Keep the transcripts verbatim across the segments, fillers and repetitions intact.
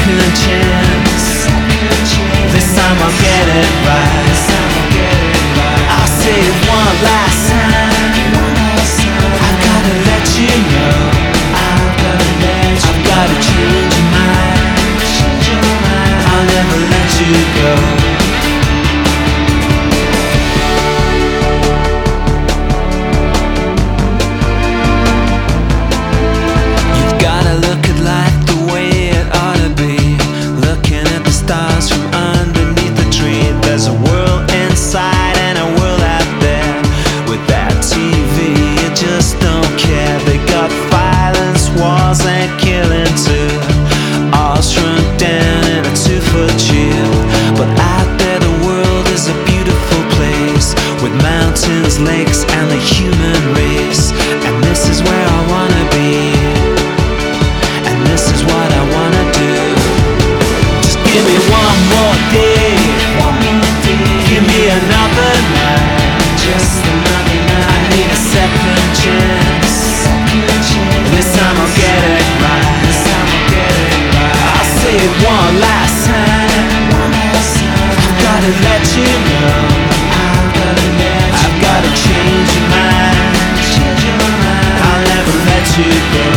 second chance. This time I'll get it right. I'll say it one last time. I've gotta let you know. I've gotta change your mind. I'll never let you go. Mountains, lakes, and the human race. And this is where I wanna be. And this is what I wanna do. Just give me one more day. Give me another night. Just another night. I need a second chance. This time I'll get it right. I'll say it one last time. I've gotta let you know. I've gotta change your mind. I'll never let you go.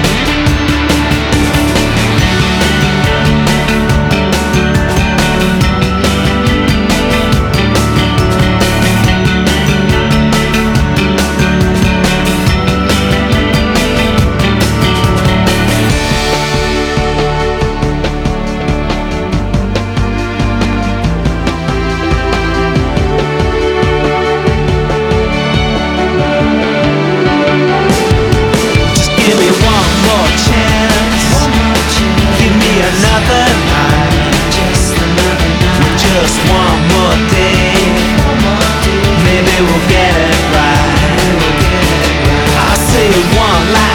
Just one more day, maybe we'll get it right. I'll say it one last